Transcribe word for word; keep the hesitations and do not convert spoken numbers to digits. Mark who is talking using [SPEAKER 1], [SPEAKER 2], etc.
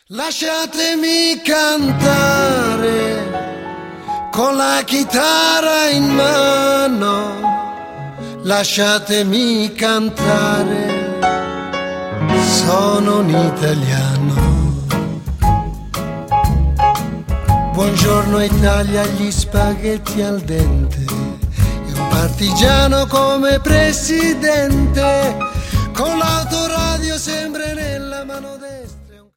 [SPEAKER 1] Lasciatemi cantare con la chitarra in mano, lasciatemi cantare, sono un italiano. Buongiorno Italia, gli spaghetti al dente e un partigiano come presidente, con l'autoradio sempre nella mano destra.